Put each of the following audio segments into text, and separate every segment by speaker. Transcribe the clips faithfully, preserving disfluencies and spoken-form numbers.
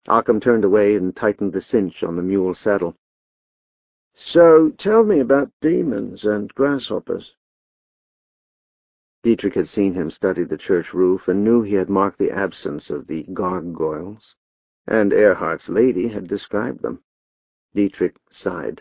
Speaker 1: Occam turned away and tightened the cinch on the mule's saddle. "So tell me about demons and grasshoppers." Dietrich had seen him study the church roof and knew he had marked the absence of the gargoyles, and Erhardt's lady had described them. Dietrich sighed.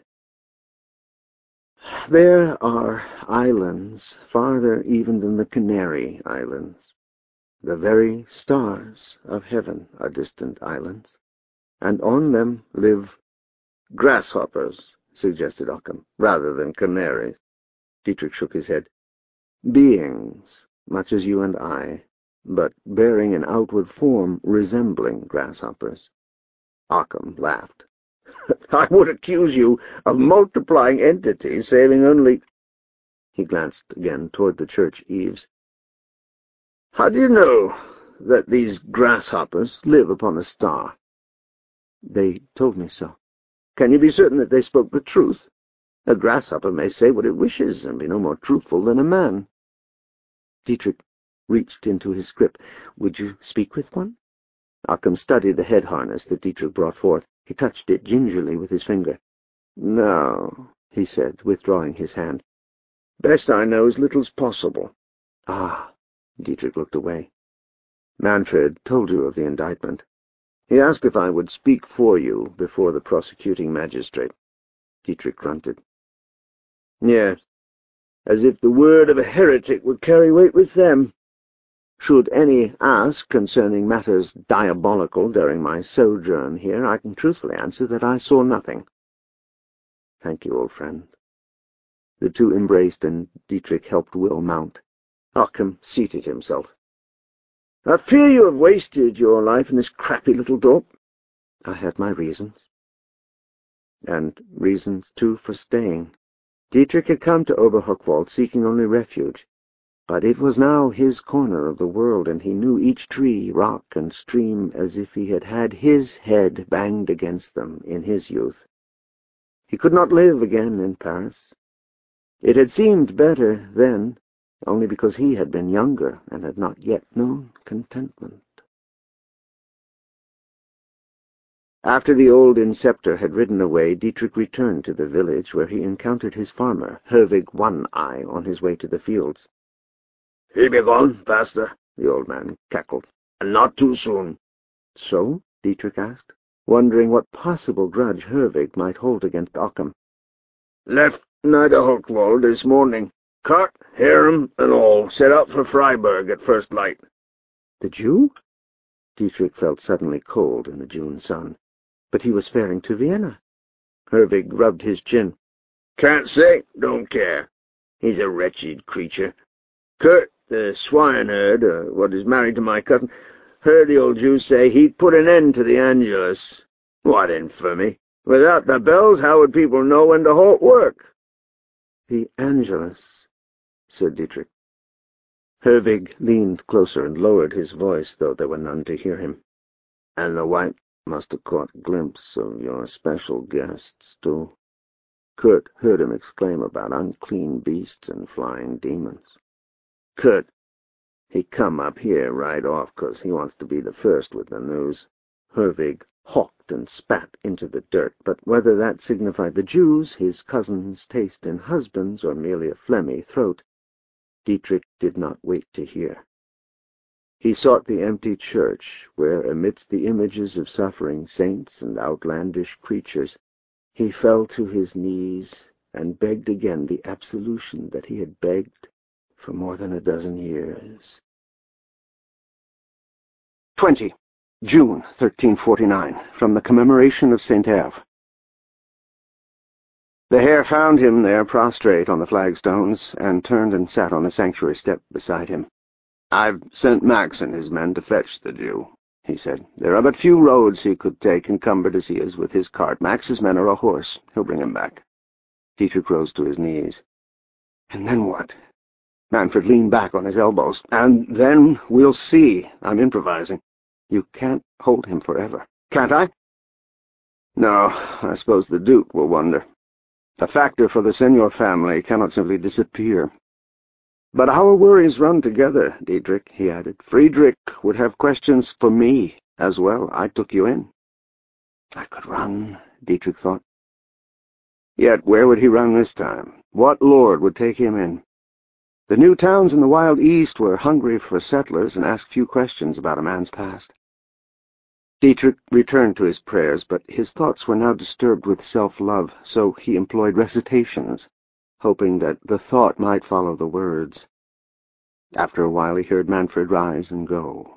Speaker 1: "There are islands farther even than the Canary Islands. The very stars of heaven are distant islands, and on them live—" "Grasshoppers," suggested Occam, "rather than canaries." Dietrich shook his head. "Beings, much as you and I, but bearing an outward form resembling grasshoppers." Occam laughed. "I would accuse you of multiplying entities, saving only—" He glanced again toward the church eaves. "How do you know that these grasshoppers live upon a star?" "They told me so." "Can you be certain that they spoke the truth? A grasshopper may say what it wishes and be no more truthful than a man." Dietrich reached into his scrip. "Would you speak with one?" Occam studied the head harness that Dietrich brought forth. He touched it gingerly with his finger. "No," he said, withdrawing his hand. "Best I know as little as possible." "Ah." Dietrich looked away. "Manfred told you of the indictment. He asked if I would speak for you before the prosecuting magistrate." Dietrich grunted. "Yes, as if the word of a heretic would carry weight with them. Should any ask concerning matters diabolical during my sojourn here, I can truthfully answer that I saw nothing." "Thank you, old friend." The two embraced, and Dietrich helped Will mount. Occam seated himself. "I fear you have wasted your life in this crappy little dorp." "I had my reasons." And reasons, too, for staying. Dietrich had come to Oberhochwald seeking only refuge, but it was now his corner of the world, and he knew each tree, rock, and stream as if he had had his head banged against them in his youth. He could not live again in Paris. It had seemed better then, only because he had been younger and had not yet known contentment. After the old inceptor had ridden away, Dietrich returned to the village, where he encountered his farmer, Herwig One-Eye, on his way to the fields. "He be gone, pastor," the old man cackled, "and not too soon." "So?" Dietrich asked, wondering what possible grudge Herwig might hold against Occam. "Left Niederhochwald this morning. Cart, harem, and all set out for Freiburg at first light." "The Jew?" Dietrich felt suddenly cold in the June sun. "But he was faring to Vienna." Herwig rubbed his chin. "Can't say, don't care. He's a wretched creature. Kurt, the swineherd, uh, what is married to my cousin, heard the old Jew say he'd put an end to the Angelus. What infamy! Without the bells, how would people know when to halt work?" "The Angelus," said Dietrich. Herwig leaned closer and lowered his voice, though there were none to hear him. "And the wife must have caught a glimpse of your special guests, too. Kurt heard him exclaim about unclean beasts and flying demons. Kurt, he come up here right off 'cause he wants to be the first with the news." Herwig hawked and spat into the dirt, but whether that signified the Jews, his cousin's taste in husbands, or merely a phlegmy throat, Dietrich did not wait to hear. He sought the empty church, where, amidst the images of suffering saints and outlandish creatures, he fell to his knees and begged again the absolution that he had begged for more than a dozen years. twenty. June, thirteen forty-nine, from the commemoration of Saint Herve. The hare found him there prostrate on the flagstones, and turned and sat on the sanctuary step beside him. "I've sent Max and his men to fetch the Jew," he said. "There are but few roads he could take, encumbered as he is with his cart. Max's men are a horse. He'll bring him back." Dietrich rose to his knees. "And then what?" Manfred leaned back on his elbows. "And then we'll see. I'm improvising." "You can't hold him forever." "Can't I?" "No, I suppose the Duke will wonder. A factor for the Senior family cannot simply disappear. But our worries run together, Dietrich," he added. "Friedrich would have questions for me as well. I took you in. I could run, Dietrich thought. Yet where would he run this time? What lord would take him in? The new towns in the wild east were hungry for settlers and asked few questions about a man's past. Dietrich returned to his prayers, but his thoughts were now disturbed with self-love, so he employed recitations, hoping that the thought might follow the words. After a while he heard Manfred rise and go.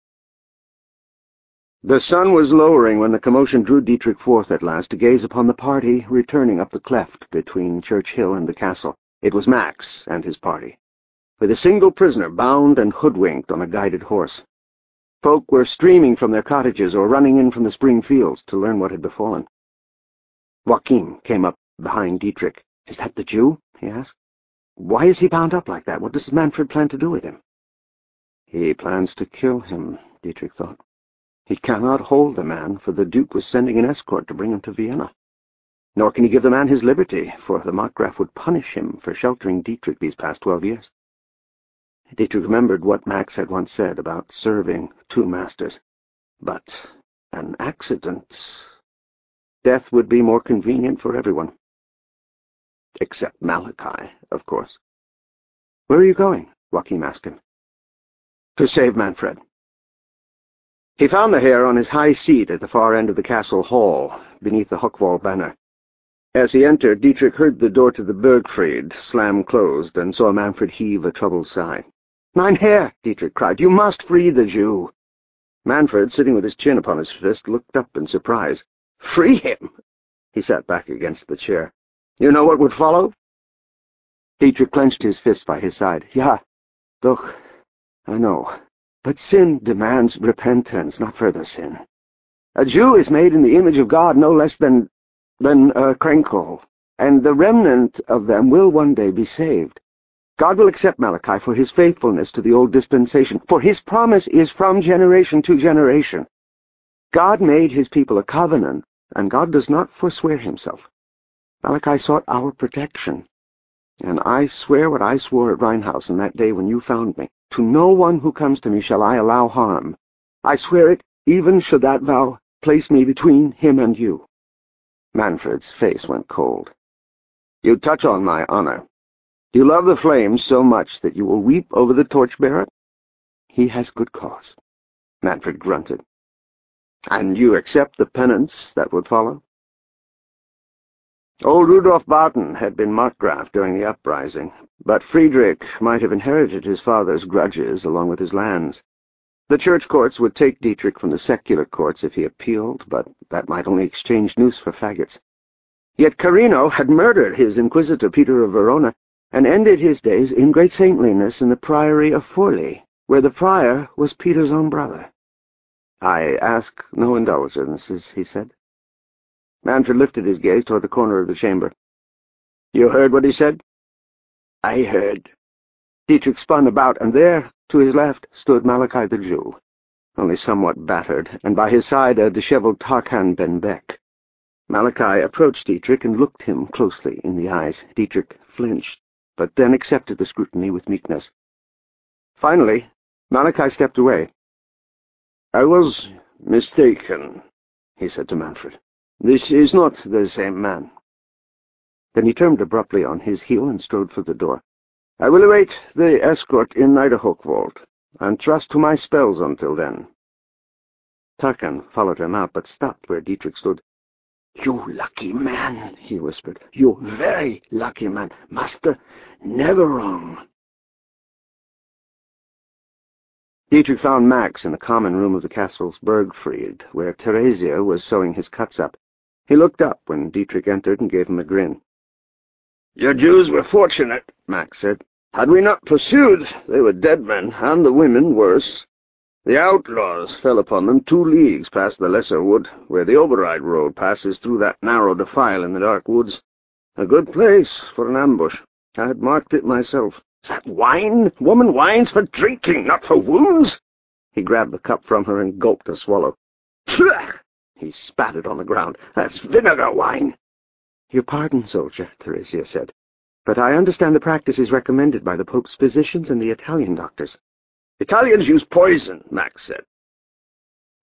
Speaker 1: The sun was lowering when the commotion drew Dietrich forth at last to gaze upon the party returning up the cleft between Church Hill and the castle. It was Max and his party, with a single prisoner bound and hoodwinked on a guided horse. Folk were streaming from their cottages or running in from the spring fields to learn what had befallen. Joachim came up behind Dietrich. "Is that the Jew?" he asked. "Why is he bound up like that? What does Manfred plan to do with him?" "He plans to kill him," Dietrich thought. "He cannot hold the man, for the Duke was sending an escort to bring him to Vienna. Nor can he give the man his liberty, for the Markgraf would punish him for sheltering Dietrich these past twelve years." Dietrich remembered what Max had once said about serving two masters. But an accident... Death would be more convenient for everyone. Except Malachi, of course. "Where are you going?" Joachim asked him. "To save Manfred." He found the Herr on his high seat at the far end of the castle hall, beneath the Hochwald banner. As he entered, Dietrich heard the door to the Bergfried slam closed, and saw Manfred heave a troubled sigh. "Mein Herr!" Dietrich cried. "You must free the Jew!" Manfred, sitting with his chin upon his fist, looked up in surprise. "Free him?" He sat back against the chair. "You know what would follow?" Dietrich clenched his fist by his side. "Ja, doch, I know. But sin demands repentance, not further sin. A Jew is made in the image of God no less than, than a Krenkel, and the remnant of them will one day be saved. God will accept Malachi for his faithfulness to the old dispensation, for his promise is from generation to generation. God made his people a covenant, and God does not forswear himself. Malachi sought our protection, and I swear what I swore at Rheinhausen that day when you found me. To no one who comes to me shall I allow harm. I swear it, even should that vow place me between him and you." Manfred's face went cold. "You touch on my honor. You love the flames so much that you will weep over the torchbearer?" "He has good cause," Manfred grunted. "And you accept the penance that would follow?" Old Rudolf Baden had been Markgraf during the uprising, but Friedrich might have inherited his father's grudges along with his lands. The church courts would take Dietrich from the secular courts if he appealed, but that might only exchange noose for faggots. Yet Carino had murdered his inquisitor Peter of Verona and ended his days in great saintliness in the priory of Forli, where the prior was Peter's own brother. "I ask no indulgences," he said. Manfred lifted his gaze toward the corner of the chamber. "You heard what he said?" "I heard." Dietrich spun about, and there, to his left, stood Malachi the Jew, only somewhat battered, and by his side a disheveled Tarkan ben Beck. Malachi approached Dietrich and looked him closely in the eyes. Dietrich flinched, but then accepted the scrutiny with meekness. Finally, Malachi stepped away. "I was mistaken," he said to Manfred. "This is not the same man." Then he turned abruptly on his heel and strode for the door. "I will await the escort in Niederhochwald, and trust to my spells until then." Tarkan followed him out, but stopped where Dietrich stood. "You lucky man," he whispered. "You very lucky man. Master never wrong." Dietrich found Max in the common room of the castle's Bergfried, where Theresia was sewing his cuts up. He looked up when Dietrich entered and gave him a grin. "Your Jews were fortunate," Max said. "Had we not pursued, they were dead men, and the women worse. The outlaws fell upon them two leagues past the Lesser Wood, where the Oberride road passes through that narrow defile in the dark woods. A good place for an ambush. I had marked it myself. Is that wine? Woman whines for drinking, not for wounds." He grabbed the cup from her and gulped a swallow. "Pfft!" He spat it on the ground. "That's vinegar wine." "Your pardon, soldier," Theresia said, "but I understand the practice is recommended by the Pope's physicians and the Italian doctors." "Italians use poison," Max said.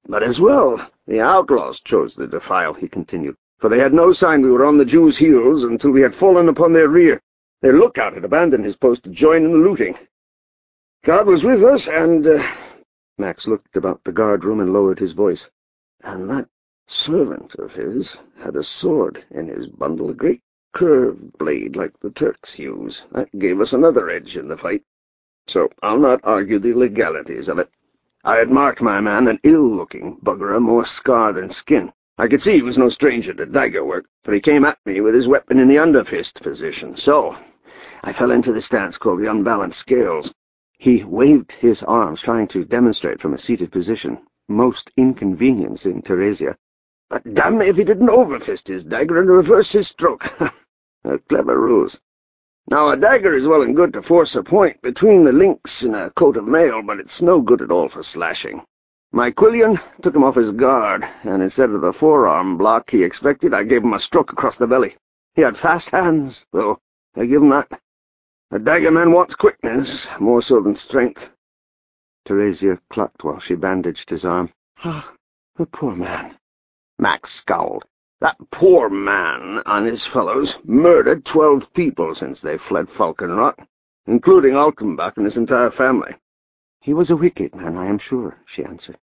Speaker 1: But as well, the outlaws chose the defile, he continued, for they had no sign we were on the Jews' heels until we had fallen upon their rear. Their lookout had abandoned his post to join in the looting. God was with us, and— uh, Max looked about the guard-room and lowered his voice. And that servant of his had a sword in his bundle, a great curved blade like the Turks use. That gave us another edge in the fight. So I'll not argue the legalities of it. I had marked my man, an ill-looking bugger, more scar than skin. I could see he was no stranger to dagger work, for he came at me with his weapon in the underfist position. So I fell into the stance called the unbalanced scales. He waved his arms, trying to demonstrate from a seated position, most inconveniencing Teresia. But damn me if he didn't overfist his dagger and reverse his stroke. A clever ruse. Now, a dagger is well and good to force a point between the links in a coat of mail, but it's no good at all for slashing. My Quillian took him off his guard, and instead of the forearm block he expected, I gave him a stroke across the belly. He had fast hands, though. I give him that. A dagger man wants quickness, more so than strength. Teresia clucked while she bandaged his arm. Ah, the poor man. Max scowled. That poor man and his fellows murdered twelve people since they fled Falcon Rock, including Altenbach and his entire family. He was a wicked man, I am sure, she answered.